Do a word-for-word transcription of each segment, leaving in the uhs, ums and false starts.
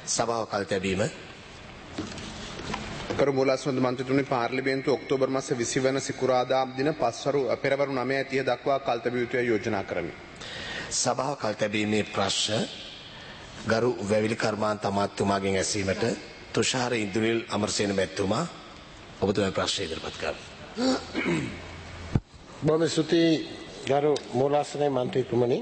සභාව කල් තැබීම. කරු මූලාශ්‍රවන්ත මන්ත්‍රීතුමනි පාර්ලිමේන්තුව ඔක්තෝබර් මාස විසි වන සිකුරාදා දින පස්වරු පෙරවරු නවය තිහ දක්වා කල් තැබිය යුතුයි යෝජනා කරමි. සභාව කල් තැබීමේ ප්‍රශ්න ගරු වැවිලි කර්මාන්ත අමාත්‍යතුමාගෙන් ඇසීමට තුෂාර ඉන්දුනිල් අමරසේන මැතිතුමා ඔබතුමාගේ ප්‍රශ්නය ඉදිරිපත් කරන්න. බොහොම ස්තුතියි ගරු මූලාශ්‍රවන්ත මන්ත්‍රීතුමනි.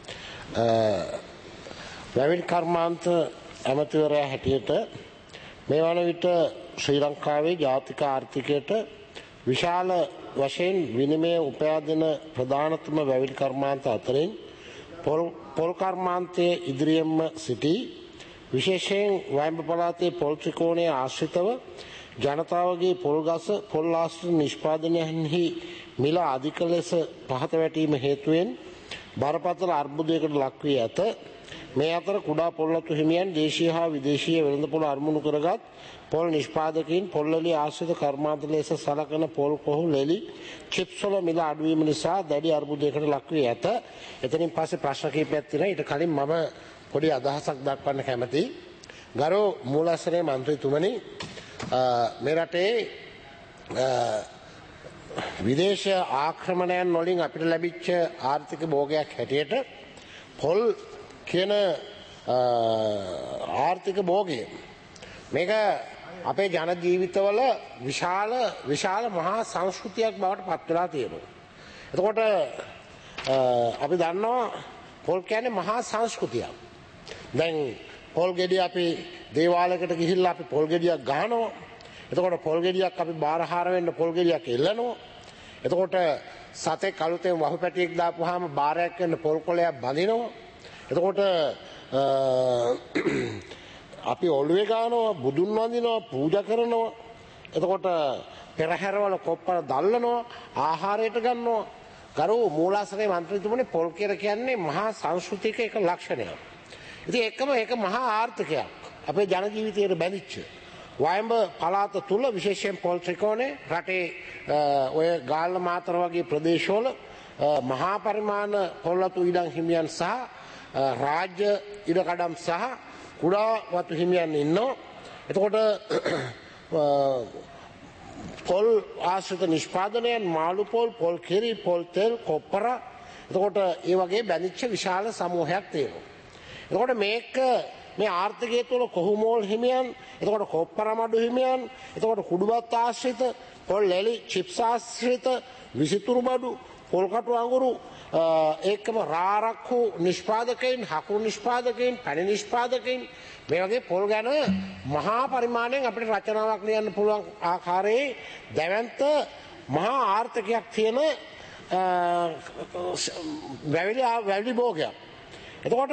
වැවිලි කර්මාන්ත ඇමතිවරයා හැටියට මේ වන විට ශ්‍රී ලංකාවේ ජාතික ආර්ථිකයට විශාල වශයෙන් විනිමය උපයා දෙන ප්‍රධානතම වැවිලි කර්මාන්ත අතරින් පොල් පොල් කර්මාන්තයේ ඉදිරියෙන්ම සිටි විශේෂයෙන් වයඹ පළාතේ පොල් ත්‍රිකෝණයේ ආශ්‍රිතව ජනතාවගේ පොල් ගස පොල් ආශ්‍රිත නිෂ්පාදනයන්හි මිල අධික ලෙස පහත වැටීම හේතුවෙන් බරපතල අර්බුදයකට ලක් වී ඇත. මේ අතර කුඩා පොල්ලතු හිමියන් දේශීය හා විදේශීය වෙළඳපොළ අරමුණු කරගත් පොල් නිෂ්පාදකයින් පොල්ලෙලි ආශ්‍රිත කර්මාන්ත ලෙස සලකන පොල් කොහු ලෙලි චිප්ස් වල මිල අඩුවීම නිසා දැඩි අර්බුදයකට ලක් වී ඇත. එතනින් පස්සේ ප්‍රශ්න කිහිපයක් තියෙනවා. ඊට කලින් මම පොඩි අදහසක් දක්වන්න කැමතියි. ගරු මූලාශ්‍රයේ මන්ත්‍රීතුමනි, මේ රටේ විදේශ ආක්‍රමණයන් වලින් අපිට ලැබිච්ච ආර්ථික භෝගයක් හැටියට පොල් කියන ආර්ථික භෝගය මේක අපේ ජන ජීවිතවල විශාල විශාල මහා සංස්කෘතියක් බවට පත් වෙලා තියෙනවා. එතකොට අපි දන්නවා පොල් කියන්නේ මහා සංස්කෘතියක්. දැන් පොල් ගෙඩිය අපි දේවාලයකට ගිහිල්ලා අපි පොල් ගෙඩියක් ගහනවා. එතකොට පොල් ගෙඩියක් අපි බාරහාර වෙන්න පොල් ගෙඩියක් එල්ලනවා. එතකොට සතෙක් අලුතෙන් වහු පැටියෙක් දාපුවාම බාරයක් වෙන්න පොල් කොළයක් බඳිනවා. එතකොට අපි ඔළුවේ ගානවා, බුදුන් වඳිනවා, පූජා කරනවා. එතකොට පෙරහැරවල කොප්පර දල්ලනවා, ආහාරයට ගන්නවා. ගරු මූලාශ්‍රයේ මන්ත්‍රීතුමනි, පොල් කියලා කියන්නේ මහා සංස්කෘතික එක ලක්ෂණයක්. ඉතින් ඒකම ඒක මහා ආර්ථිකයක් අපේ ජන ජීවිතයට බැඳිච්ච. වයඹ පළාත තුල විශේෂයෙන් පොල් ත්‍රිකෝණේ රටේ ඔය ගාල්ල මාතර වගේ ප්‍රදේශවල මහා පරිමාණ පොල්ලතු ඉඩම් හිමියන් සහ රාජ්‍ය ඉඩකඩම් සහ කුඩා වතු හිමියන් ඉන්නවා. එතකොට පොල් ආශ්‍රිත නිෂ්පාදනයන් මාළු පොල්, පොල් කිරි, පොල් තෙල්, කොප්පර, එතකොට ඒ වගේ බැඳිච්ච විශාල සමූහයක් තියෙනවා. එතකොට මේක මේ ආර්ථිකය තුළ කොහුමෝල් හිමියන්, එතකොට කොප්පර මඩු හිමියන්, එතකොට කුඩුබත් ආශ්‍රිත, පොල් ලෙලි චිප්ස් ආශ්‍රිත, විසිතුරු බඩු, පොල් කටු අඟුරු, ඒකම රාරක්කු නිෂ්පාදකයින්, හකුරු නිෂ්පාදකයින්, පැණි නිෂ්පාදකයින්, මේ වගේ පොල් ගැන මහා පරිමාණයෙන් අපිට රචනාවක් ලියන්න පුළුවන් ආකාරයේ දැවැන්ත මහා ආර්ථිකයක් තියෙන වැවිලි වැවිලි භෝගයක්. එතකොට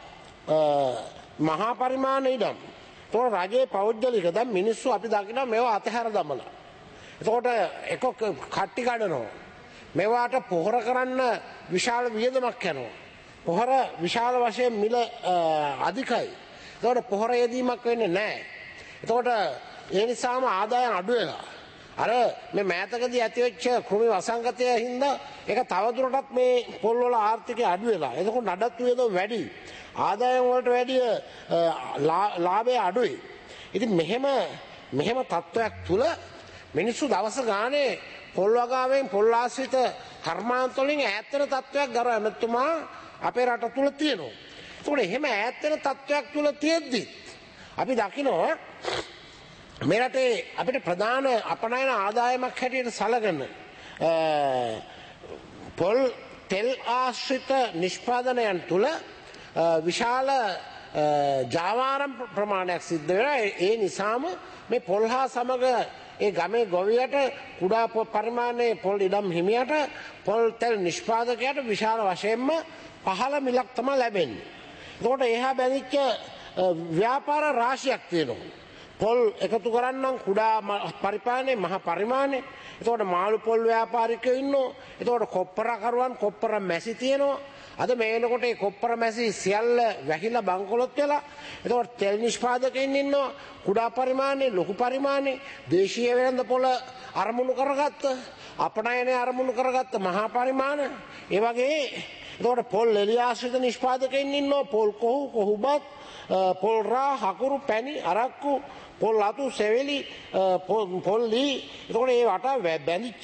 මහා පරිමාණ ඉඩම්. එතකොට රජයේ පෞද්ගලික දැන් මිනිස්සු අපි දකිනවා මේවා අතහැර දමලා. එතකොට එක කට්ටි කඩනවා. මේවාට පොහොර කරන්න විශාල වියදමක් යනවා. පොහොර විශාල වශයෙන් මිල අධිකයි. එතකොට පොහොර යෙදීමක් වෙන්නේ නැහැ. එතකොට ඒ නිසාම ආදායම් අඩු වෙලා. අර මේ මෑතකදී ඇතිවෙච්ච කෘමි වසංගතය හින්දා ඒක තවදුරටත් මේ පොල් වල ආර්ථිකය අඩු වෙලා. එතකොට නඩත්තු වියදම වැඩි. ආදායම් වලට වැඩිය ලාභය අඩුයි. ඉතින් මෙහෙම මෙහෙම තත්ත්වයක් තුල මිනිස්සු දවස ගානේ පොල් වගාවෙන් පොල් ආශ්‍රිත කර්මාන්ත වලින් ඈත් වෙන තත්ත්වයක් ගරු ඇමතුමා අපේ රට තුල තියෙනවා. ඒකෝනේ එහෙම ඈත් වෙන තත්ත්වයක් තුල තියෙද්දි අපි දකිනවා මේ රටේ අපිට ප්‍රධාන අපනයන ආදායමක් හැටියට සැලකෙන පොල් තෙල් ආශ්‍රිත නිෂ්පාදනයන් තුල විශාල ජාවාරම් ප්‍රමාණයක් සිද්ධ වෙනවා. ඒ නිසාම මේ පොල් හා සමග ඒ ගමේ ගොවියට කුඩා පරිමාණයේ පොල් ඉඩම් හිමියට පොල් තෙල් නිෂ්පාදකයට විශාල වශයෙන්ම පහළ මිලක් තමයි ලැබෙන්නේ. එතකොට එහා බැඳිච්ච ව්‍යාපාර රාශියක් තියෙනවා. පොල් එකතු කරන්නම් කුඩා පරිමාණයේ මහ පරිමාණයේ. එතකොට මාළු පොල් ව්‍යාපාරිකයෝ ඉන්නවා. එතකොට කොප්පර කරුවන් කොප්පර මැසි තියෙනවා. අද මේ වෙනකොට ඒ කොප්පර මැසි සියල්ල වැහිලා බංකොලොත් වෙලා. එතකොට තෙල් නිෂ්පාදකයින් ඉන්නවා. කුඩා පරිමාණයේ, ලොකු පරිමාණයේ, දේශීය වෙළඳපොළ අරමුණු කරගත්ත, අපනයනය අරමුණු කරගත්ත මහා පරිමාණ. ඒ වගේ එතකොට පොල් එළිය ආශ්‍රිත නිෂ්පාදකයින් ඉන්නවා. පොල් කොහු, කොහුබත්, පොල් රා හකුරු පැණි අරක්කු පොල් අතු සෙවිලි පොල් ලී එතකොට ඒ වටා බැඳිච්ච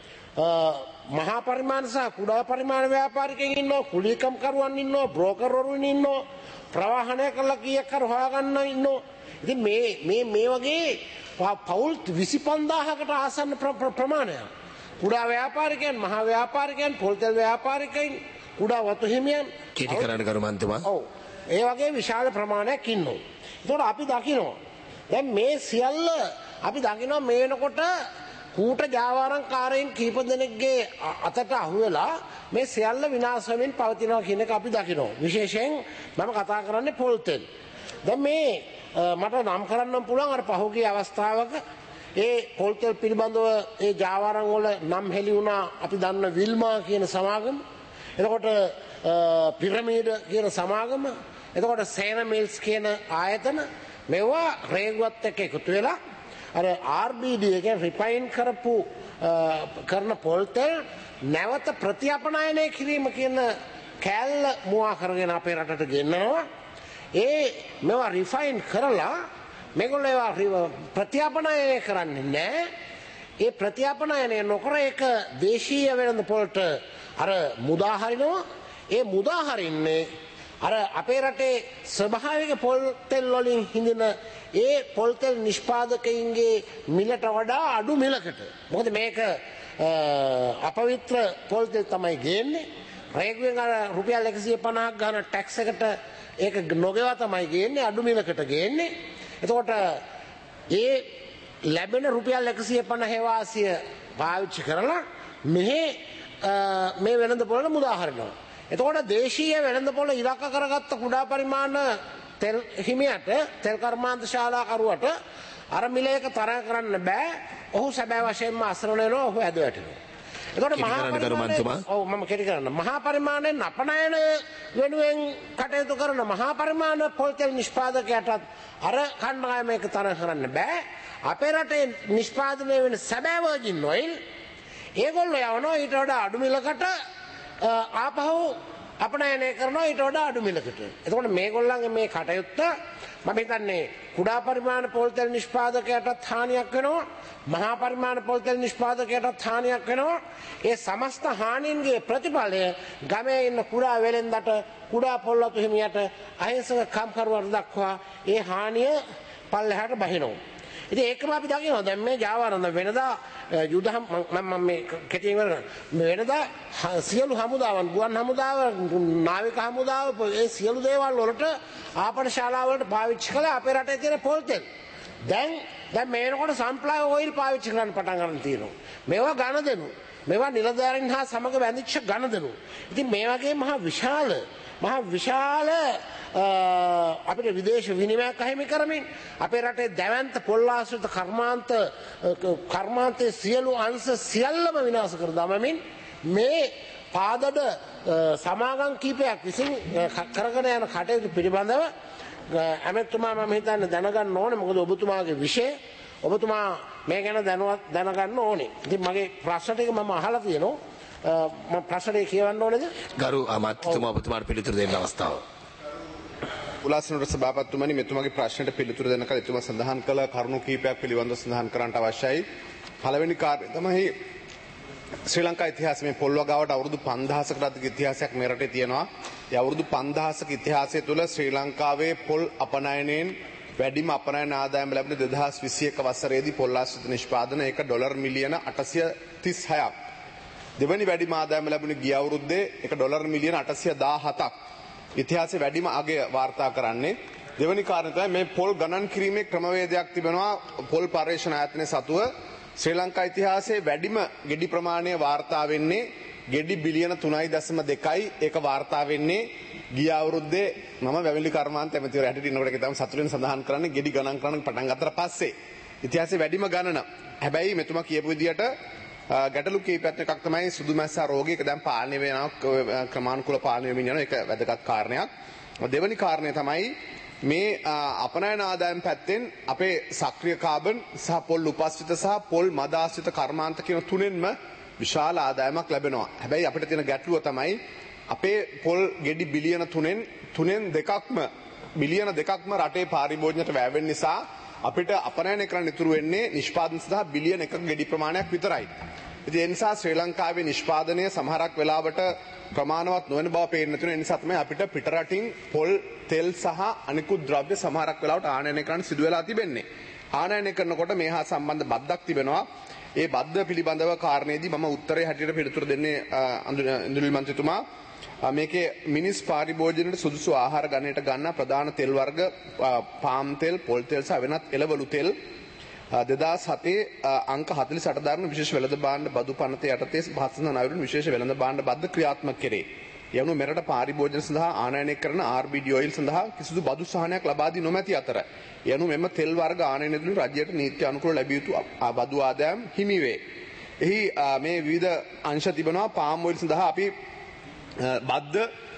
මහා පරිමාණ සහ කුඩා පරිමාණ ව්‍යාපාරිකයන් ඉන්නවා කුලීකම් කරුවන් ඉන්නවා බ්‍රෝකර්වරුන් ඉන්නවා ප්‍රවාහනය කරලා කීයක් කර හොයාගන්න ඉන්නවා ඉතින් මේ මේ මේ වගේ පවුල් විසිපන්දාහකට ආසන්න ප්‍රමාණයක් කුඩා ව්‍යාපාරිකයන් මහා ව්‍යාපාරිකයන් පොල්තෙල් ව්‍යාපාරිකයන් කුඩා වතු හිමියන් කීටි කරන්න කරු මන්තුමා ඔව් ඒ වගේ විශාල ප්‍රමාණයක් ඉන්නවා ඒතකොට අපි දකිනවා දැන් මේ සියල්ල අපි දකිනවා මේ වෙනකොට කූට ජාවාරම්කාරයින් කීප දෙනෙක්ගේ අතට අහු වෙලා මේ සියල්ල විනාශ වෙමින් පවතිනවා කියන එක අපි දකිනවා විශේෂයෙන් මම කතා කරන්නේ පොල්තෙල් දැන් මේ මට නම් කරන්න පුළුවන් අර පහුගිය අවස්ථාවක ඒ පොල්තෙල් පිළිබඳව ඒ ජාවාරම් වල නම් හෙළි වුණා අපි දන්න විල්මා කියන සමාගම එතකොට පිරමීඩ කියන සමාගම එතකොට සේන මිල්ස් කියන ආයතන මේවා රේගුවත් එක්ක එකතු වෙලා අර ආර් බී ඩී එකෙන් රිෆයින් කරපු කරන පොල්තෙල් නැවත ප්‍රතිඅපනයනය කිරීම කියන කෑල්ල මුවා කරගෙන අපේ රටට ගෙන්නනවා ඒ මේවා රිෆයින් කරලා මේගොල්ලෝ ඒවා ප්‍රතිඅපනයනය කරන්නේ නැහැ ඒ ප්‍රතිඅපනයනය නොකර ඒක දේශීය වෙළඳ පොළට අර මුදා හරිනවා ඒ මුදා හරින්නේ අර අපේ රටේ ස්වභාවික පොල් තෙල් වලින් හිඳින ඒ පොල් තෙල් නිෂ්පාදකයින්ගේ මිලට වඩා අඩු මිලකට මොකද මේක අපවිත්‍ර පොල් තෙල් තමයි ගේන්නේ රේගුවෙන් අර රුපියල් එකසිය පනහක් ගන්න ටැක්ස් එකට ඒක නොගෙවා තමයි ගේන්නේ අඩු මිලකට ගේන්නේ එතකොට ඒ ලැබෙන රුපියල් එකසිය පනහේ වාසිය පාවිච්චි කරලා මෙහි මේ වෙළඳ පොළට මුදා හරිනවා එතකොට දේශීය වෙළඳ පොළ ඉලක්ක කරගත්ත කුඩා පරිමාණ තෙල් හිමියට තෙල් කර්මාන්ත ශාලාකරුවට අර මිල එක තරහ කරන්න බෑ ඔහු සැබෑ වශයෙන්ම අසරණ වෙනවා ඔහු ඇද වැටෙනවා එතකොට මහා පරිමාණය ඔව් මම කෙටි කරන්න මහා පරිමාණයෙන් අපනයන වෙනුවෙන් කටයුතු කරන මහා පරිමාණ පොල් තෙල් නිෂ්පාදකයටත් අර කණ්ඩායම එක තරහ කරන්න බෑ අපේ රටේ නිෂ්පාදනය වෙන සැබෑ වර්ජින් ඔයිල් ඒගොල්ලෝ යවනවා ඊට වඩා අඩු මිලකට ආපහු අපනයනය කරනවා ඊට වඩා අඩු මිලකට. එතකොට මේගොල්ලන්ගේ මේ කටයුත්ත මම හිතන්නේ කුඩා පරිමාණ පොල් තෙල් නිෂ්පාදකයටත් හානියක් වෙනවා මහා පරිමාණ පොල් තෙල් නිෂ්පාදකයටත් හානියක් වෙනවා ඒ සමස්ත හානියන්ගේ ප්‍රතිඵලය ගමේ ඉන්න කුඩා වෙළෙන්දට කුඩා පොල් අතු හිමියට අහිංසක කම්කරුවන්ට දක්වා ඒ හානිය පල්ලෙහාට බහිනවා. ඉතින් ඒකම අපි දකිනවා දැන් මේ ජාවාරම් වෙනදා යුද මම මේ කෙටියෙන් වෙන වෙනදා සියලු හමුදාවන් ගුවන් හමුදාව නාවික හමුදාව ඒ සියලු දේවල් වලට ආපන ශාලා වලට පාවිච්චි කළා අපේ රටේ තියෙන පොල් තෙල් දැන් දැන් මේ වෙනකොට සන්ෆ්ලවර් ඔයිල් පාවිච්චි කරන්න පටන් ගන්න තියෙනවා මේවා ඝන දෙනු මේවා නිලධාරීන් හා සමග බැඳිච්ච ඝන දෙනු ඉතින් මේ වගේ මහා විශාල මහා විශාල අපිට විදේශ විනිමයක් අහිමි කරමින් අපේ රටේ දැවැන්ත පොල් ආශ්‍රිත කර්මාන්ත කර්මාන්තයේ සියලු අංශ සියල්ලම විනාශ කර දමමින් මේ පාදඩ සමාගම් කීපයක් විසින් කරගෙන යන කටයුතු පිළිබඳව ඇමතුමා මම හිතන්නේ දැනගන්න ඕනේ මොකද ඔබතුමාගේ විෂය ඔබතුමා මේ ගැන දැනුවත් දැනගන්න ඕනේ. ඉතින් මගේ ප්‍රශ්න ටික මම අහලා තියෙනවා මම ප්‍රශ්නේ කියවන්න ඕනේද? ගරු අමාත්‍යතුමා ඔබතුමාට පිළිතුරු දෙන්න අවස්ථාව. උලාසනට සභාපතිතුමනි මෙතුමාගේ ප්‍රශ්නට පිළිතුරු දෙන්න කල එතුමා සඳහන් කළ කරුණු කීපයක් පිළිබඳව සඳහන් කරන්නට අවශ්‍යයි. පළවෙනි කාර්යය තමයි ශ්‍රී ලංකා ඉතිහාසයේ මේ පොල් වගාවට අවුරුදු පන්දහසකට අධික ඉතිහාසයක් මේ රටේ තියෙනවා. ඒ අවුරුදු පන්දහසක ඉතිහාසය තුළ ශ්‍රී ලංකාවේ පොල් අපනයනයෙන් වැඩිම අපනයන ආදායම ලැබුණේ දෙදහස් විසි එක වසරේදී පොල් ආශ්‍රිත නිෂ්පාදන ඒක ඩොලර් මිලියන අටසිය තිස් හයක්. දෙවැනි වැඩිම ආදායම ලැබුණේ ගිය අවුරුද්දේ ඒක ඩොලර් මිලියන අටසිය දාහතක්. ඉතිහාසයේ වැඩිම අගය වාර්තා කරන්නේ දෙවැනි කාරණය තමයි මේ පොල් ගණන් කිරීමේ ක්‍රමවේදයක් තිබෙනවා පොල් පර්යේෂණ ආයතනයේ සතුව ශ්‍රී ලංකා ඉතිහාසයේ වැඩිම ගෙඩි ප්‍රමාණය වාර්තා වෙන්නේ ගෙඩි බිලියන තුනයි දශම දෙකයි ඒක වාර්තා වෙන්නේ ගිය අවුරුද්දේ මම වැවිලි කර්මාන්ත ඇමතිවරු හැටියට ඉන්නකොට ඒක තමයි සතුටින් සඳහන් කරන්නේ ගෙඩි ගණන් කරන පටන් ගත්තට පස්සේ ඉතිහාසයේ වැඩිම ගණන. හැබැයි මෙතුමා කියපු විදිහට ගැටලු කීපයක් එකක් තමයි සුදු මැස්සා රෝගය. ඒක දැන් පාලනය වෙනවා ක්‍රමානුකූල පාලනය වෙමින් යනවා. ඒක වැදගත් කාරණයක්. දෙවෙනි කාරණය තමයි මේ අපනයන ආදායම් පැත්තෙන් අපේ සක්‍රීය කාබන් සහ පොල් උපස්ථිත සහ පොල් මද ආශ්‍රිත කර්මාන්ත කියන තුනෙන්ම විශාල ආදායමක් ලැබෙනවා. හැබැයි අපිට තියෙන ගැටලුව තමයි අපේ පොල් ගෙඩි බිලියන තුනෙන් තුනෙන් දෙකක්ම බිලියන දෙකක්ම රටේ පාරිභෝජනයට වැය වෙන නිසා අපිට අපනයනය කරන්න ඉතුරු වෙන්නේ නිෂ්පාදන සඳහා බිලියන එකක ගෙඩි ප්‍රමාණයක් විතරයි. ඉතින් ඒ නිසා ශ්‍රී ලංකාවේ නිෂ්පාදනය සමහරක් වෙලාවට ප්‍රමාණවත් නොවන බව පේන්න තියෙන නිසා තමයි අපිට පිටරටින් පොල් තෙල් සහ අනිකුත් ද්‍රව්‍ය සමහරක් වෙලාවට ආනයනය කරන්න සිදු වෙලා තිබෙන්නේ. ආනයනය කරනකොට මේ හා සම්බන්ධ බද්දක් තිබෙනවා. ඒ බද්ද පිළිබඳව කාරණේදී මම උත්තරේ හැටියට පිළිතුරු දෙන්නේ ඉන්දුනිල් මන්ත්‍රීතුමා. මේකේ මිනිස් පාරිභෝජනයට සුදුසු ආහාර ගණනයට ගන්නා ප්‍රධාන තෙල් වර්ග පාම් තෙල්, පොල් තෙල් සහ වෙනත් එළවලු තෙල් දෙදහස් හතේ අංක හතළිස් අට දරන විශේෂ වෙළඳ භාණ්ඩ බදු පනත යටතේ පහසුන නවරුන් විශේෂ වෙළඳ භාණ්ඩ බද්ද ක්‍රියාත්මක කෙරේ. යනු මෙරට පාරිභෝජන සඳහා ආනයනය කරන ආර් බී ඩී ඔයිල් සඳහා කිසිදු බදු සහනයක් ලබා දී නොමැති අතර යනු මෙම තෙල් වර්ග ආනයනය තුළින් රජයට නීති අනුකූල ලැබිය යුතු බදු ආදායම් හිමි වේ. එහි මේ විවිධ අංශ තිබෙනවා. පාම් ඔයිල් සඳහා අපි බද්ද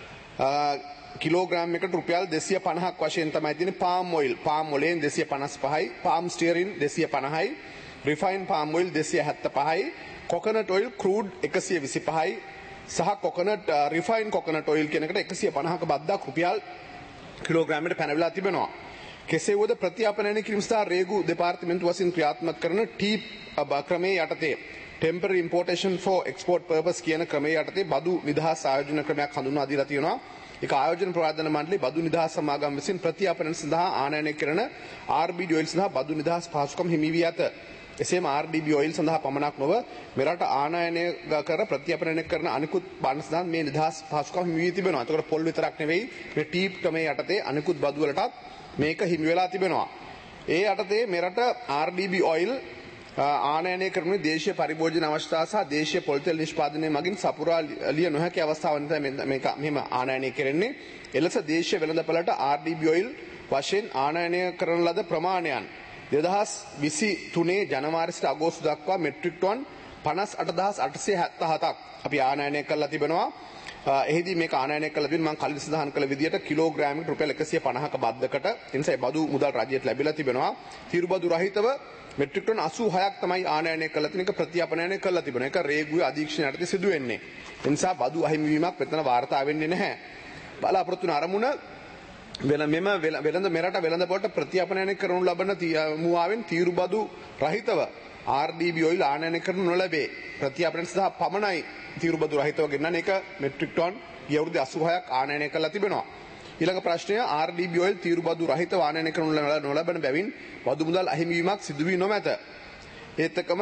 කිලෝග්‍රෑම් එකට රුපියල් දෙසිය පනහක් වශයෙන් තමයි තියෙන්නේ. පාම් ඔයිල් පාම් ඔලෙන් දෙසිය පනස් පහයි, පාම් ස්ටියරින් දෙසිය පනහයි, රිෆයින් පාම් ඔයිල් දෙසිය හැත්තෑ පහයි, කොකනට් ඔයිල් ක්‍රූඩ් එකසිය විසි පහයි සහ කොකනට් රිෆයින් කොකනට් ඔයිල් කියන එකට එකසිය පනහක බද්දක් රුපියල් කිලෝග්‍රෑමයට පැනවිලා තිබෙනවා. කෙසේ වුවද ප්‍රතිඅපනයනය කිරීම සඳහා රේගු දෙපාර්තමේන්තුව වශයෙන් ක්‍රියාත්මක කරන ටීප් ක්‍රමයේ යටතේ temporary importation for export purpose කියන ක්‍රමයේ යටතේ බදු නිදහස් ආයෝජන ක්‍රමයක් හඳුන්වා දීලා තියෙනවා. ඒක ආයෝජන ප්‍රවර්ධන මණ්ඩලයේ බදු නිදහස් සමාගම් විසින් ප්‍රතිඅපනයන සඳහා ආනයනය කරන ආර් බී ඩී ඔයිල් සඳහා බදු නිදහස් පහසුකම් හිමි වී ඇත. එසේම ආර් ඩී බී ඔයිල් සඳහා පමණක් නොව මෙරට ආනයනය කර ප්‍රතිඅපනයන කරන අනිකුත් බාණ්ඩ සඳහා මේ නිදහස් පහසුකම් හිමි වී තිබෙනවා. එතකොට පොල් විතරක් නෙවෙයි මේ ටීප් ක්‍රමයේ යටතේ අනිකුත් බදු වලටත් මේක හිමි වෙලා තිබෙනවා. ඒ යටතේ මෙරට ආර් ඩී බී ඔයිල් ආනයනය කරන දේශීය පරිභෝජන අවස්ථා සහ දේශීය පොල් තෙල් නිෂ්පාදනය මගින් සපුරා ලිය නොහැකි අවස්ථාවන් තමයි මේක මෙහෙම ආනයනය කරන්නේ. එලෙස දේශීය වෙළඳපළට ආර් ඩී බී ඔයිල් වශයෙන් ආනයනය කරන ලද ප්‍රමාණයන් දෙදහස් විසි තුනේ ජනවාරි සිට අගෝස්තු දක්වා මෙට්‍රික් ටන් පනස් අට දහස් අටසිය හැත්තෑ හතක් අපි ආනයනය කරලා තිබෙනවා. එහිදී මේක ආනයනය කළ දින මම කලින් සඳහන් කළ විදිහට කිලෝග්‍රෑමයකට රුපියල් එකසිය පනහක බද්දකට එනිසා බදු මුදල් රජයට ලැබිලා තිබෙනවා. තීරු බදු රහිතව මෙට්‍රික් ටන් අසූ හයක් තමයි ආනයනය කළා තියෙන එක ප්‍රතිඅපනයනය කළා තිබෙනවා. ඒක රේගුවේ අධීක්ෂණය යටතේ සිදු වෙන්නේ. ඒ නිසා බදු අහිමිවීමක් මෙතන වාර්තා වෙන්නේ නැහැ. බලාපොරොත්තු වන අරමුණ වෙන මෙම වෙළඳ මෙරට වෙළඳ පොළට ප්‍රතිඅපනයනය කරනු ලබන මුවාවෙන් තීරු බදු රහිතව ආර් ඩී බී ඔයිල් ආනයනය කරනු නොලැබේ. ප්‍රතිඅපනයන සඳහා පමණයි තීරු බදු රහිතව ගෙන්නන එක මෙට්‍රික් ටන් ගිය අවුරුද්දේ අසූ හයක් ආනයනය කළා තිබෙනවා. ඊළඟ ප්‍රශ්නය ආර් ඩී බී ඔයිල් තීරු බදු රහිතව ආනයනය කරනු නොලබන බැවින් බදු මුදල් අහිමිවීමක් සිදු වී නොමැත. ඒත් එක්කම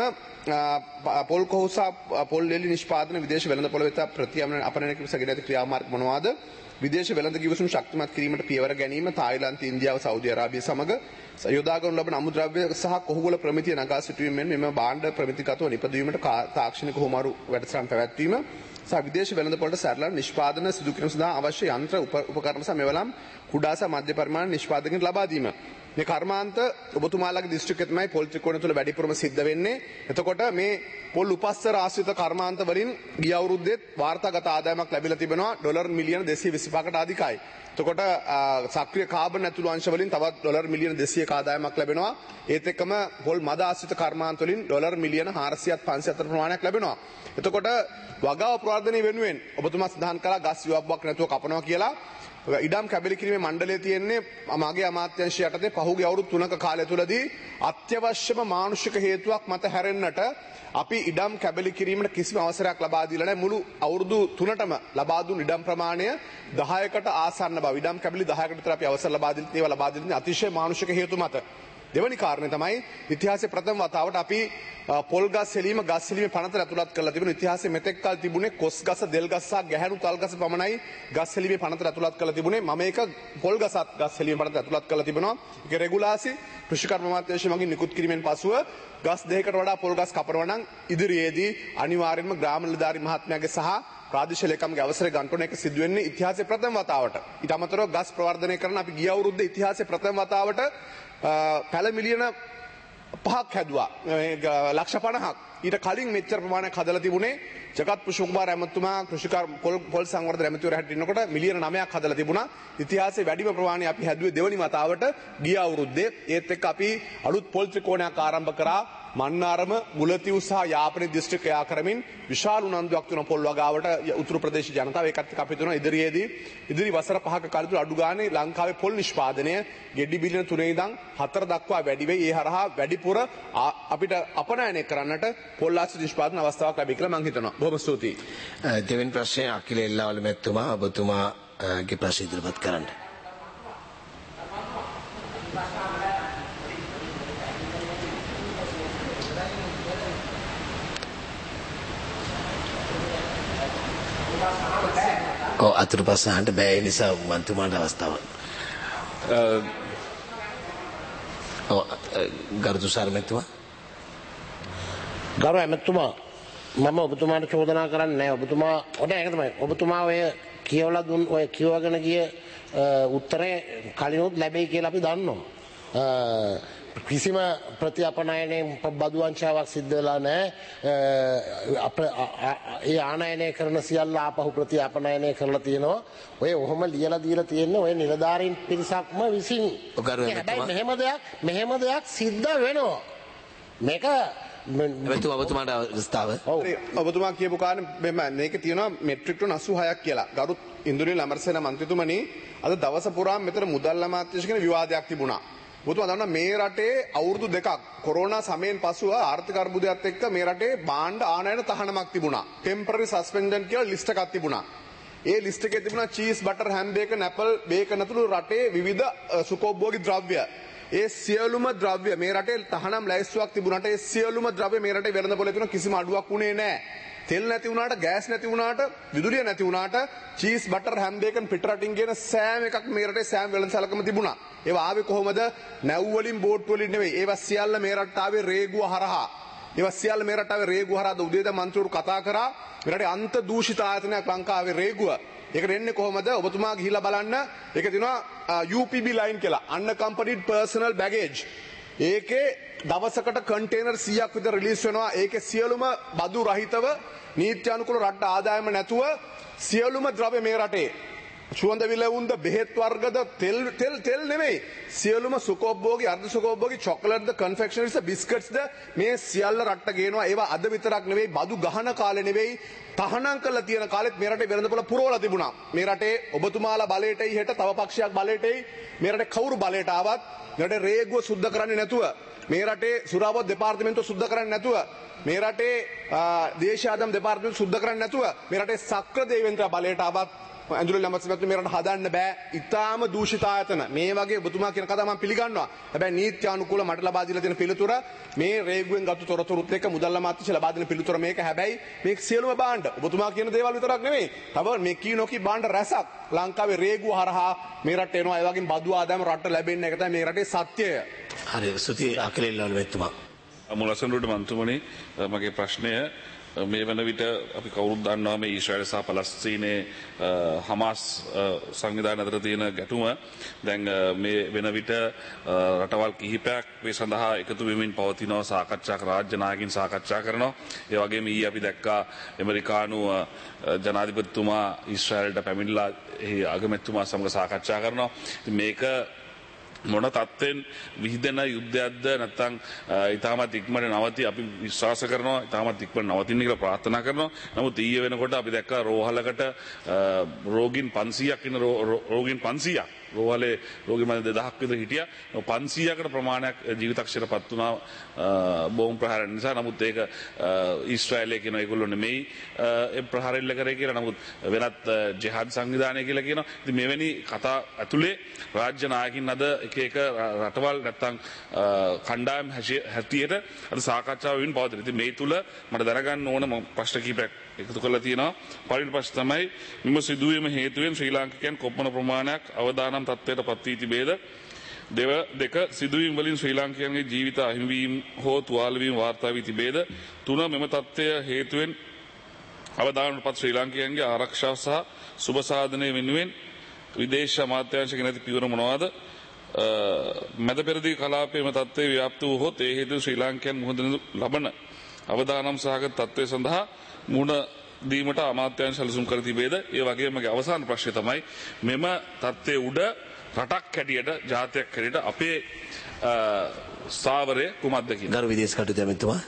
පොල් කොහුසා පොල් එළි නිෂ්පාදන විදේශ වෙළඳ පොළ වෙත ප්‍රතිඅපනයන කිරීම සගෙන ඇති ක්‍රියාමාර්ග මොනවාද? විදේශ වෙළඳ කිවිසුම් ශක්තිමත් කිරීමට පියවර ගැනීම තායිලන්ත, ඉන්දියාව, සෞදි අරාබිය සමග යොදා ගනු ලබන අමුද්‍රව්‍ය සහ කොහුගල ප්‍රමිතිය නගා සිටුවීමෙන් මෙම භාණ්ඩ ප්‍රමිතිගතව නිපදවීමට තාක්ෂණික හොමාරු වැඩසටහන් පැවැත්වීම සහ විදේශ වෙළඳ පොළට සරලව නිෂ්පාදන සිදු කිරීම සඳහා අවශ්‍ය යන්ත්‍ර උපකරණ සහ මෙවලම් කුඩා සහ මධ්‍ය පරිමාණ නිෂ්පාදකයන්ට ලබා දීම. මේ කර්මාන්ත ඔබතුමාලගේ දිස්ත්‍රික්කයේ තමයි පොල් ත්‍රිකෝණය තුල වැඩිපුරම සිද්ධ වෙන්නේ. එතකොට මේ පොල් උපස්තර ආශ්‍රිත කර්මාන්ත වලින් ගිය අවුරුද්දේ වාර්තාගත ආදායමක් ලැබිලා තිබෙනවා ඩොලර් මිලියන දෙසිය විසි පහකට අධිකයි. එතකොට සක්‍රීය කාබන් ඇතුළු අංශ වලින් තවත් ඩොලර් මිලියන දෙසීයක ආදායමක් ලැබෙනවා. ඒත් එක්කම පොල් මද ආශ්‍රිත කර්මාන්ත වලින් ඩොලර් මිලියන හාරසියත් පන්සියත් අතර ප්‍රමාණයක් ලැබෙනවා. එතකොට වගාව ප්‍රවර්ධනය වෙනුවෙන් ඔබතුමා සඳහන් කළා ගස් විවබ්බක් නැතුව කපනවා කියලා. ඉඩම් කැබලි කිරීමේ මණ්ඩලය තියෙන්නේ මගේ අමාත්‍යාංශය යටතේ පහුගිය අවුරුදු තුනක කාලය තුලදී අත්‍යවශ්‍යම මානුෂික හේතුවක් මත හැරෙන්නට අපි ඉඩම් කැබලි කිරීමට කිසිම අවසරයක් ලබා දීලා නැහැ. මුළු අවුරුදු තුනටම ලබා දුන් ඉඩම් ප්‍රමාණය දහයකට ආසන්න බව. ඉඩම් කැබලි දහයකට විතර අපි අවසර ලබා දීලා ඒවා ලබා දෙන්නේ අතිශය මානුෂික හේතු මත. දෙවැනි කාරණය තමයි ඉතිහාසයේ ප්‍රථම වතාවට අපි පොල් ගස් හෙලීම ගස් හෙලීමේ පනත ඇතුළත් කරලා තිබුණා. ඉතිහාසයේ මෙතෙක් කල තිබුණේ කොස් ගස, දෙල් ගස සහ ගැහැණු තල් ගස පමණයි ගස් හෙලීමේ පනත ඇතුළත් කරලා තිබුණේ. මම ඒක පොල් ගසත් ගස් හෙලීමේ පනත ඇතුළත් කරලා තිබෙනවා. ඒක රෙගුලාසි කෘෂිකර්ම අමාත්‍යාංශය මගින් නිකුත් කිරීමෙන් පසුව ගස් දෙකකට වඩා පොල් ගස් කපනවා නම් ඉදිරියේදී අනිවාර්යයෙන්ම ග්‍රාම නිලධාරි මහත්මයාගේ සහ ප්‍රාදේශීය ලේකම්ගේ අවසරය ගන්න ඕන එක සිදු වෙන්නේ ඉතිහාසයේ ප්‍රථම වතාවට. ඊට අමතරව ගස් ප්‍රවර්ධනය කරන අපි ගිය අවුරුද්දේ ඉතිහාසයේ ප්‍රථම වතාවට පැල මිලියන පහක් හැදුවා. ලක්ෂ පනහක්. ඊට කලින් මෙච්චර ප්‍රමාණයක් හදලා තිබුණේ ජගත් පුෂ්පකුමාර ඇමතුමා කෘෂිකර්ම පොල් සංවර්ධන ඇමතිවරයා හැටියට ඉන්නකොට මිලියන නවයක් හදලා තිබුණා. ඉතිහාසයේ වැඩිම ප්‍රමාණය අපි හැදුවේ දෙවනි වතාවට ගිය අවුරුද්දේ. ඒත් එක්ක අපි අලුත් පොල් ත්‍රිකෝණයක් ආරම්භ කරා මන්නාරම මුලතිව් සහ යාපනයේ දිස්ත්‍රික්ක යා කරමින් විශාල උනන්දුවක් තුන පොල් වගාවට උතුරු ප්‍රදේශ ජනතාව ඒකත් එක්ක අපි තුන ඉදිරියේදී ඉදිරි වසර පහක කාලය තුල අඩු ගානේ ලංකාවේ පොල් නිෂ්පාදනය ගෙඩි බිලියන තුනේ ඉඳන් හතර දක්වා වැඩි වෙයි. ඒ හරහා වැඩිපුර අපිට අපනයනය කරන්නට පොල් ආශ්‍රිත නිෂ්පාදන අවස්ථාවක් ලැබෙයි කියලා මම හිතනවා. බොහොම ස්තුතියි. දෙවෙනි ප්‍රශ්නය අකිල එල්ලාවල මැතිතුමා ඔබතුමාගේ ප්‍රශ්න ඉදිරිපත් කරන්න. ඔව් අතුරු ප්‍රශ්න අහන්න බෑ ඒ නිසා මන්තුමාට අවස්ථාවක්. ඔව් ගරු තුෂාර මැතිතුමා. ගරු ඇමතුමා මම ඔබතුමාට චෝදනා කරන්නේ නැහැ. ඔබතුමා ඔන්න ඒක තමයි. ඔබතුමා ඔය කියවලා දුන් ඔය කියවගෙන ගිය උත්තරේ කලිනුත් ලැබෙයි කියලා අපි දන්නවා. කිසිම ප්‍රතිඅපනයනයෙන් බදු වංචාවක් සිද්ධ වෙලා නැහැ. අප ඒ ආනයනය කරන සියල්ල ආපහු ප්‍රතිඅපනයනය කරලා තියෙනවා. ඔය ඔහොම ලියලා දීලා තියෙන්නේ ඔය නිලධාරීන් පිරිසක්ම විසින්. හැබැයි මෙහෙම දෙයක් මෙහෙම දෙයක් සිද්ධ වෙනවා. මේක එතුමා ඔබතුමාට අවස්ථාව. ඔව් ඔබතුමා කියපු කාරණේ මෙන්න මේක තියෙනවා මෙට්‍රික් ටන් අසූ හයක් කියලා. ගරු ඉන්දුනිල් අමරසේන මන්ත්‍රීතුමනි අද දවස පුරාම මෙතන මුදල් අමාත්‍යාංශ කියන විවාදයක් තිබුණා. ඔබතුමා දන්නවා මේ රටේ අවුරුදු දෙකක් කොරෝනා සමයෙන් පසුව ආර්ථික අර්බුදයත් එක්ක මේ රටේ භාණ්ඩ ආනයන තහනමක් තිබුණා. ටෙම්පරරි සස්පෙන්ෂන් කියලා ලිස්ට් එකක් තිබුණා. ඒ ලිස්ට් එකේ තිබුණා cheese butter ham bacon apple bacon ඇතුළු රටේ විවිධ සුඛෝපභෝගී ද්‍රව්‍ය. ඒ සියලුම ද්‍රව්‍ය මේ රටේ තහනම් ලැයිස්තුවක් තිබුණාට ඒ සියලුම ද්‍රව්‍ය මේ රටේ වෙළඳ පොලේ තියෙන කිසිම අඩුවක් වුණේ නැහැ. තෙල් නැති වුණාට ගෑස් නැති වුණාට විදුලිය නැති වුණාට චීස් බටර් හැම් බේකන් පිට රටින් ගෙන සෑම එකක් මේ රටේ සෑම වෙළඳසැලකම තිබුණා. ඒවා ආවේ කොහොමද? නැව් වලින් බෝට් වලින් නෙවෙයි. ඒවා සියල්ල මේ රටට ආවේ රේගුව හරහා. ඒවා සියල්ල මේ රටට ආවේ රේගුව හරහා. උදේද මන්ත්‍රීවරු කතා කරා මේ රටේ අන්ත දූෂිත ආයතනයක් ලංකාවේ රේගුව. ඒකට එන්නේ කොහොමද? ඔබතුමා ගිහිල්ලා බලන්න. ඒක තියෙනවා යූ පී බී ලයින් කියලා. Unaccompanied personal baggage. ඒකේ දවසකට කන්ටේනර් සීයක් විතර රිලීස් වෙනවා. ඒකේ සියලුම බදු රහිතව නීත්‍ය අනුකූල රට ආදායම නැතුව සියලුම ද්‍රව්‍ය මේ රටේ සුවඳ විලවුන්ද බෙහෙත් වර්ගද තෙල් තෙල් තෙල් නෙමෙයි සියලුම සුඛෝපභෝගී අර්ධ සුඛෝපභෝගී චොකලට්ද කන්ෆෙක්ෂනරිස්ද බිස්කට්ස්ද මේ සියල්ල රටට ගේනවා. ඒවා අද විතරක් නෙවෙයි බදු ගහන කාලේ නෙවෙයි තහනම් කරලා තියෙන කාලෙත් මේ රටේ වෙළඳපොළ පුරවලා තිබුණා. මේ රටේ ඔබතුමාලා බලයටයි හෙට තව පක්ෂයක් බලයටයි මේ රටේ කවුරු බලයට ආවත් මේ රටේ රේගුව සුද්ධ කරන්නේ නැතුව මේ රටේ සුරාපොත් දෙපාර්තමේන්තුව සුද්ධ කරන්නේ නැතුව මේ රටේ දේශාදම් දෙපාර්තමේන්තුව සුද්ධ කරන්නේ නැතුව මේ රටේ සක්‍ර දේවේන්ද්‍ර බලයට ආවත් ඇඳුරු ළමස්මත් මේ රට හදන්න බෑ. ඊටාම දූෂිත ආයතන. මේ වගේ ඔබතුමා කියන කතාව මම පිළිගන්නවා. හැබැයි නීත්‍ය අනුකූල මට ලබා දීලා තියෙන පිළිතුර මේ රේගුවෙන් ගත්ත තොරතුරුත් එක්ක මුදල් අමාත්‍යාංශය ලබා දෙන පිළිතුර මේක. හැබැයි මේ සියලුම භාණ්ඩ ඔබතුමා කියන දේවල් විතරක් නෙවෙයි. තව මේ කී නොකී භාණ්ඩ රැසක් ලංකාවේ රේගුව හරහා මේ රටට එනවා. ඒ වගේම බදු ආදායම රටට ලැබෙන්නේ. ඒක තමයි මේ රටේ සත්‍යය. හරි ස්තුති අකිලෙල්ලාවල මැතිතුමා. මුලසඳුරට මන්තුමනි මගේ ප්‍රශ්නය මේ වන විට අපි කවුරුත් දන්නවා මේ ඊශ්‍රායල සහ පලස්තීනයේ හමාස් සංවිධාන අතර තියෙන ගැටුම දැන් මේ වෙන විට රටවල් කිහිපයක් මේ සඳහා එකතු වෙමින් පවතිනවා සාකච්ඡා රාජ්‍ය නායකින් සාකච්ඡා කරනවා. ඒ වගේම ඊයේ අපි දැක්කා ඇමරිකානු ජනාධිපතිතුමා ඊශ්‍රායලට පැමිණලා එහි අගමැතිතුමා සමග සාකච්ඡා කරනවා. ඉතින් මේක මොන තත්ත්වෙන් විහිදෙන යුද්ධයක්ද නැත්නම් ඊටමත් ඉක්මනට නවති අපි විශ්වාස කරනවා ඊටමත් ඉක්මනට නවතින්න කියලා ප්‍රාර්ථනා කරනවා. නමුත් ඊයේ වෙනකොට අපි දැක්කා රෝහලකට රෝගීන් පන්සීයක් ඉන්න රෝගීන් පන්සීයක් රෝහලේ රෝගී මත දෙදහසක් විතර හිටියා. පන්සීයකට ප්‍රමාණයක් ජීවිතක්ෂරපත් වුණා බෝම්බ ප්‍රහාර නිසා. නමුත් ඒක ඊශ්‍රායලයේ කියන ඒගොල්ලෝ නෙමෙයි ඒ ප්‍රහාරෙල්ල කරේ කියලා. නමුත් වෙනත් ජිහාද් සංවිධානය කියලා කියනවා. ඉතින් මෙවැනි කතා ඇතුලේ රාජ්‍ය නායකින් අද එක එක රටවල් නැත්තම් කණ්ඩායම් හැටියට අද සාකච්ඡාව වෙමින් පවතින. ඉතින් මේ තුල මට දැනගන්න ඕන ප්‍රශ්න කිහිපයක් එකතු කරලා තියෙනවා. පළවෙනි ප්‍රශ්න තමයි මෙම සිදුවීම හේතුවෙන් ශ්‍රී ලාංකිකයන් කොපමණ ප්‍රමාණයක් අවදානම් තත්ත්වයට පත් වී තිබේද? දෙව දෙක සිදුවීම් වලින් ශ්‍රී ලාංකිකයන්ගේ ජීවිත අහිමිවීම හෝ තුවාල වීම වාර්තා වී තිබේද? තුන මෙම තත්ත්වය හේතුවෙන් අවදානම්පත් පත් ශ්‍රී ලාංකිකයන්ගේ ආරක්ෂාව සහ සුබ සාධනය වෙනුවෙන් විදේශ අමාත්‍යාංශ ගෙන ඇති පියවර මොනවාද? මැද පෙරදිග කලාපයේ මෙම තත්ත්වය ව්‍යාප්ත වූහොත් ඒ හේතුවෙන් ශ්‍රී ලාංකිකයන් මුහුණ දෙනු ලබන අවදානම් සහගත තත්ත්වය සඳහා මුහුණ දීමට අමාත්‍යාංශ සැලසුම් කර තිබේද? ඒ වගේම මගේ අවසාන ප්‍රශ්නය තමයි මෙම තත්ත්වයේ උඩ රටක් හැටියට ජාතියක් හැටියට අපේ ස්ථාවරය කුමක්ද කියලා. ගරු විදේශ කටයුතු ඇමතිතුමා.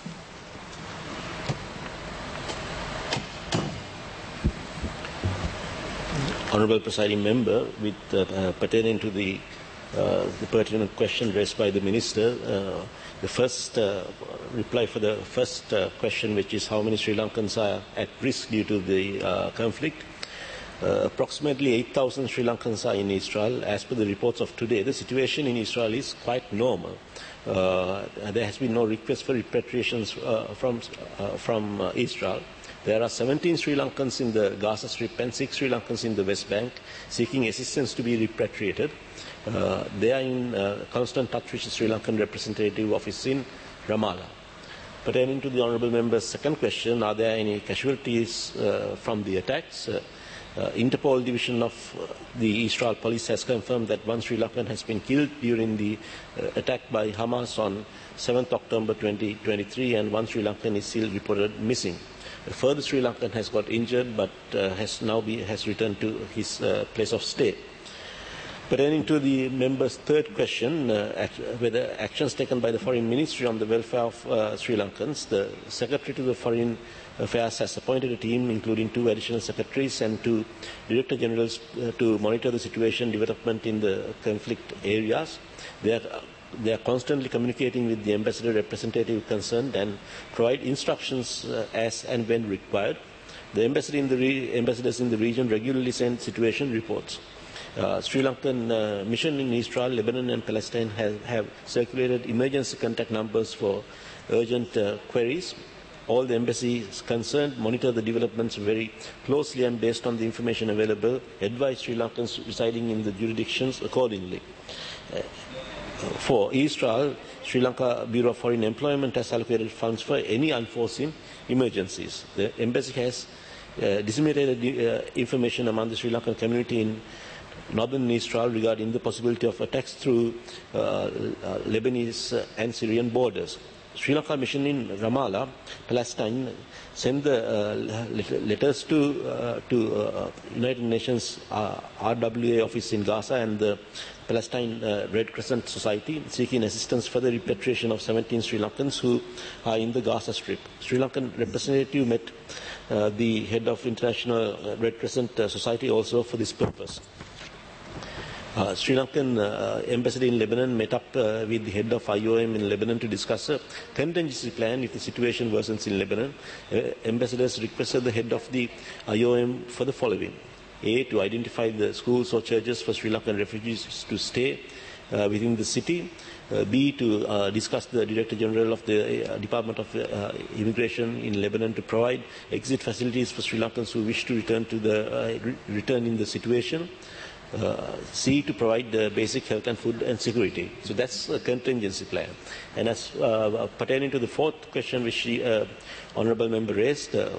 Honourable Presiding Member, with uh, uh, pertaining to the, uh, the pertinent question raised by the Minister, uh, the first uh, reply for the first uh, question, which is how many Sri Lankans are at risk due to the uh, conflict. Uh, approximately eight thousand Sri Lankans are in Israel. As per the reports of today, the situation in Israel is quite normal. Uh, there has been no request for repatriations uh, from, uh, from uh, Israel. There are seventeen Sri Lankans in the Gaza Strip and six Sri Lankans in the West Bank seeking assistance to be repatriated. Uh, they are in uh, constant touch with the Sri Lankan representative office in Ramallah. Pertaining to the Honourable Member's second question, are there any casualties uh, from the attacks? Uh, uh, Interpol division of uh, the Israel police has confirmed that one Sri Lankan has been killed during the uh, attack by Hamas on seventh October twenty twenty-three, and one Sri Lankan is still reported missing. A further Sri Lankan has got injured but uh, has now be, has returned to his uh, place of stay. Pertaining to the member's third question, uh, act, whether actions taken by the Foreign Ministry on the welfare of uh, Sri Lankans, the Secretary to the Foreign Affairs has appointed a team including two additional secretaries and two Director Generals uh, to monitor the situation development in the conflict areas. They are, They are constantly communicating with the ambassador representative concerned and provide instructions uh, as and when required. The ambassador in the re ambassadors in the region regularly send situation reports. Uh, Sri Lankan uh, mission in Israel, Lebanon and Palestine have, have circulated emergency contact numbers for urgent uh, queries. All the embassies concerned monitor the developments very closely and based on the information available, advise Sri Lankans residing in the jurisdictions accordingly. Uh, For Israel, Sri Lanka Bureau of Foreign Employment has allocated funds for any unforeseen emergencies. The embassy has uh, disseminated uh, information among the Sri Lankan community in northern Israel regarding the possibility of attacks through uh, uh, Lebanese and Syrian borders. Sri Lanka mission in Ramallah, Palestine, sent the uh, letters to uh, to uh, United Nations uh, R W A office in Gaza and the Palestine uh, Red Crescent Society seeking assistance for the repatriation of seventeen Sri Lankans who are in the Gaza Strip. Sri Lankan representative met uh, the head of International Red Crescent uh, Society also for this purpose. Uh, Sri Lankan uh, embassy in Lebanon met up uh, with the head of I O M in Lebanon to discuss a contingency plan if the situation worsens in Lebanon. Uh, ambassadors requested the head of the I O M for the following. A, to identify the schools or churches for Sri Lankan refugees to stay uh, within the city. Uh, B, to uh, discuss the Director General of the uh, Department of uh, Immigration in Lebanon to provide exit facilities for Sri Lankans who wish to return to the uh, re return in the situation. Uh, C, to provide the basic health and food and security. So that's a contingency plan. And as uh, pertaining to the fourth question which the uh, Honourable Member raised, uh,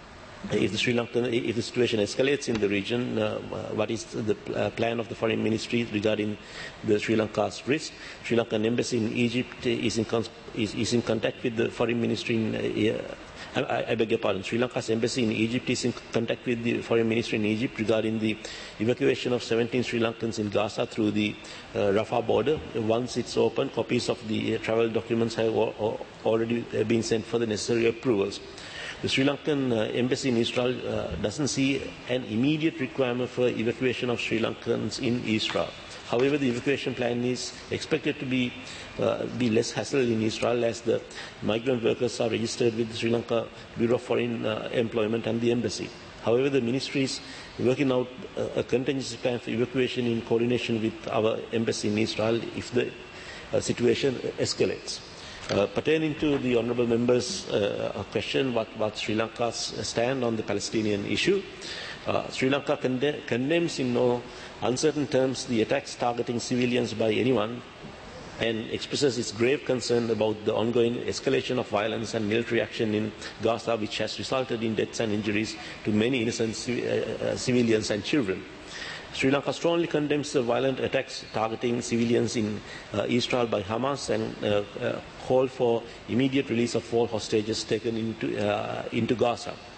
if the Sri Lankan, if the situation escalates in the region, uh, what is the uh, plan of the Foreign Ministry regarding the Sri Lanka's risk? Sri Lankan embassy in Egypt is in, is, is in contact with the Foreign Ministry in uh, I, I beg your pardon. Sri Lanka's embassy in Egypt is in contact with the Foreign Ministry in Egypt regarding the evacuation of seventeen Sri Lankans in Gaza through the uh, Rafah border. Once it's open, copies of the uh, travel documents have already been sent for the necessary approvals. The Sri Lankan uh, embassy in Israel uh, doesn't see an immediate requirement for evacuation of Sri Lankans in Israel. However, the evacuation plan is expected to be, uh, be less hassle in Israel as the migrant workers are registered with the Sri Lanka Bureau of Foreign uh, Employment and the embassy. However, the ministry is working out a, a contingency plan for evacuation in coordination with our embassy in Israel if the uh, situation escalates. Uh, pertaining to the Honourable Member's uh, question, what, what Sri Lanka's stand on the Palestinian issue, uh, Sri Lanka conde condemns in no uncertain terms the attacks targeting civilians by anyone and expresses its grave concern about the ongoing escalation of violence and military action in Gaza, which has resulted in deaths and injuries to many innocent uh, uh, civilians and children. Sri Lanka strongly condemns the violent attacks targeting civilians in uh, Israel by Hamas and uh, uh, call for immediate release of all hostages taken into, uh, into Gaza.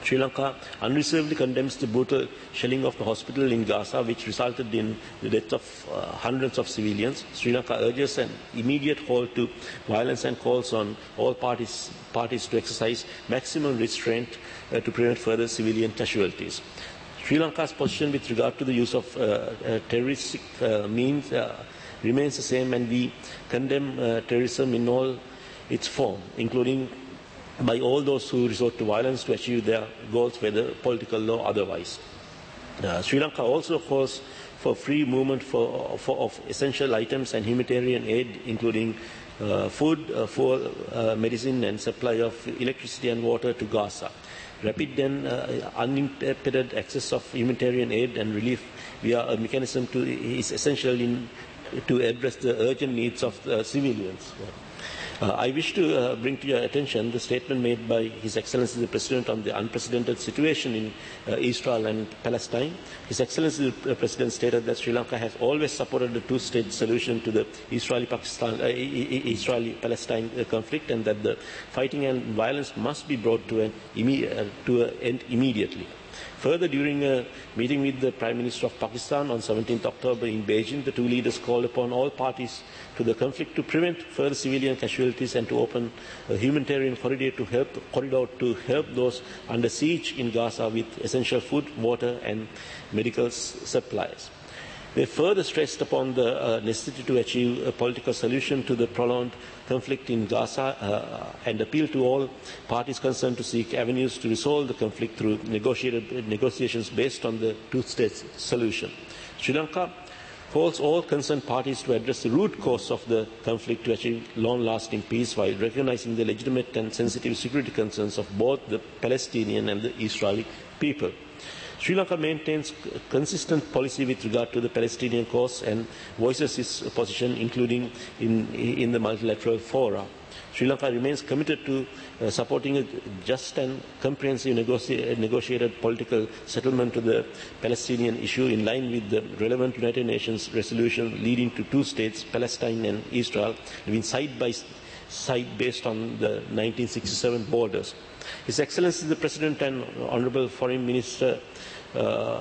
Sri Lanka unreservedly condemns the brutal shelling of the hospital in Gaza, which resulted in the death of uh, hundreds of civilians. Sri Lanka urges an immediate halt to violence and calls on all parties, parties to exercise maximum restraint uh, to prevent further civilian casualties. Sri Lanka's position with regard to the use of uh, uh, terroristic uh, means uh, remains the same, and we condemn uh, terrorism in all its form, including by all those who resort to violence to achieve their goals, whether political or otherwise. Uh, Sri Lanka also calls for free movement for, for, of essential items and humanitarian aid, including uh, food, uh, for uh, medicine and supply of electricity and water to Gaza. Rapid and uh, unimpeded access of humanitarian aid and relief via a mechanism to, is essential in, to address the urgent needs of the civilians. Uh, I wish to uh, bring to your attention the statement made by His Excellency the President on the unprecedented situation in uh, Israel and Palestine. His Excellency the President stated that Sri Lanka has always supported the two-state solution to the Israeli-Pakistan, uh, Israeli-Palestine uh, conflict, and that the fighting and violence must be brought to an, imme uh, to an end immediately. Further, during a meeting with the Prime Minister of Pakistan on seventeenth October in Beijing, the two leaders called upon all parties to the conflict to prevent further civilian casualties and to open a humanitarian corridor to help, corridor to help those under siege in Gaza with essential food, water and medical supplies. They further stressed upon the uh, necessity to achieve a political solution to the prolonged conflict in Gaza uh, and appeal to all parties concerned to seek avenues to resolve the conflict through negotiated negotiations based on the two-state solution. Sri Lanka calls all concerned parties to address the root cause of the conflict to achieve long-lasting peace while recognizing the legitimate and sensitive security concerns of both the Palestinian and the Israeli people. Sri Lanka maintains consistent policy with regard to the Palestinian cause and voices its position, including in, in the multilateral fora. Sri Lanka remains committed to uh, supporting a just and comprehensive negoci negotiated political settlement to the Palestinian issue in line with the relevant United Nations resolution leading to two states, Palestine and Israel, living side by side based on the nineteen sixty-seven borders. His Excellency the President and Honourable Foreign Minister Uh,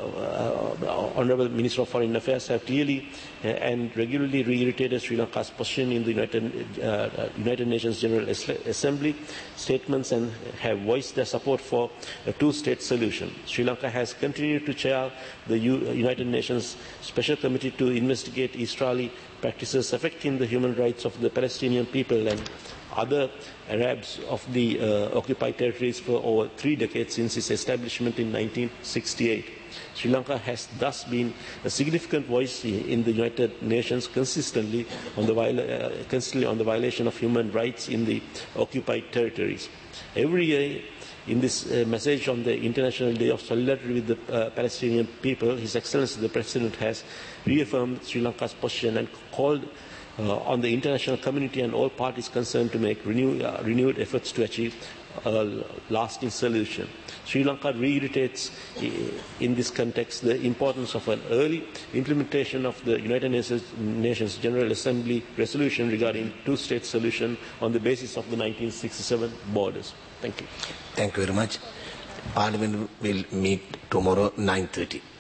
uh, Honourable Minister of Foreign Affairs have clearly uh, and regularly reiterated Sri Lanka's position in the United, uh, United Nations General Assembly statements and have voiced their support for a two-state solution. Sri Lanka has continued to chair the U United Nations Special Committee to investigate Israeli practices affecting the human rights of the Palestinian people and other Arabs of the uh, occupied territories for over three decades since its establishment in nineteen sixty-eight. Sri Lanka has thus been a significant voice in the United Nations consistently on the, uh, consistently on the violation of human rights in the occupied territories. Every year, in this uh, message on the International Day of Solidarity with the uh, Palestinian people, His Excellency the President has reaffirmed Sri Lanka's position and called Uh, on the international community and all parties concerned to make renew, uh, renewed efforts to achieve a lasting solution. Sri Lanka reiterates uh, in this context the importance of an early implementation of the United Nations, Nations General Assembly resolution regarding two-state solution on the basis of the nineteen sixty-seven borders. Thank you. Thank you very much. Parliament will meet tomorrow nine thirty.